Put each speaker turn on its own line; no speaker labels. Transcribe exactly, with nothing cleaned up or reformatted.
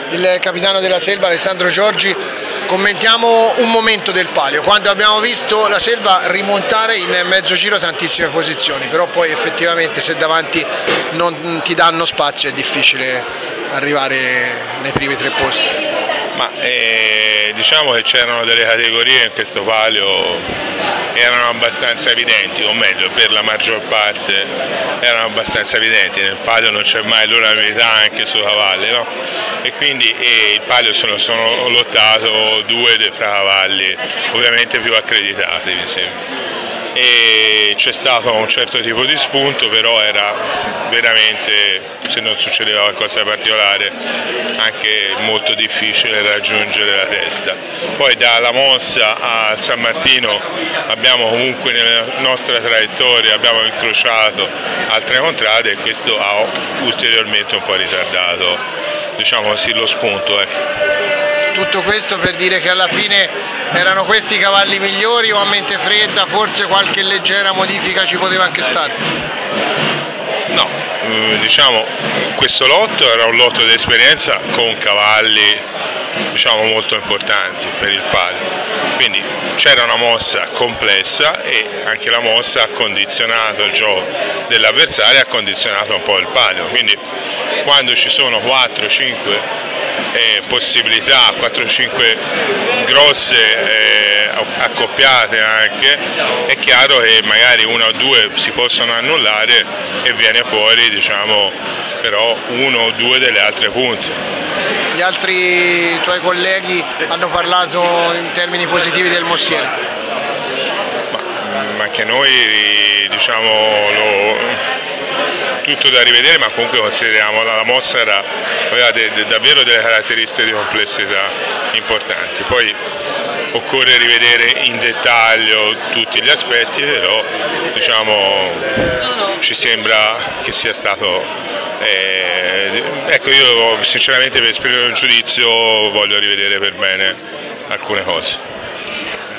il capitano della Selva Alessandro Giorgi. Commentiamo un momento del palio, quando abbiamo visto la Selva rimontare in mezzo giro tantissime posizioni, però poi effettivamente se davanti non ti danno spazio è difficile arrivare nei primi tre posti.
Ma eh, diciamo che c'erano delle categorie in questo palio erano abbastanza evidenti, o meglio per la maggior parte erano abbastanza evidenti. Nel palio non c'è mai l'unanimità anche sui cavalli, no? E quindi eh, il palio sono, sono lottato due dei fra cavalli ovviamente più accreditati, mi sembra. E c'è stato un certo tipo di spunto, però era veramente, se non succedeva qualcosa di particolare, anche molto difficile raggiungere la testa. Poi dalla Mossa a San Martino abbiamo comunque nella nostra traiettoria abbiamo incrociato altre contrade e questo ha ulteriormente un po' ritardato, diciamo così, lo spunto, ecco.
Tutto questo per dire che alla fine erano questi i cavalli migliori o a mente fredda forse qualche leggera modifica ci poteva anche stare?
No, diciamo questo lotto era un lotto di esperienza con cavalli diciamo molto importanti per il palio, quindi c'era una mossa complessa e anche la mossa ha condizionato il gioco dell'avversario, ha condizionato un po' il palio, quindi quando ci sono quattro cinque Eh, possibilità, quattro cinque grosse eh, accoppiate anche, è chiaro che magari una o due si possono annullare e viene fuori diciamo però uno o due delle altre punte.
Gli altri tuoi colleghi hanno parlato in termini positivi del Mossiere?
Ma, ma anche noi diciamo lo tutto da rivedere, ma comunque consideriamo la, la mossa era, aveva de, de, davvero delle caratteristiche di complessità importanti, poi occorre rivedere in dettaglio tutti gli aspetti, però diciamo ci sembra che sia stato eh, ecco, io sinceramente per esprimere un giudizio voglio rivedere per bene alcune cose.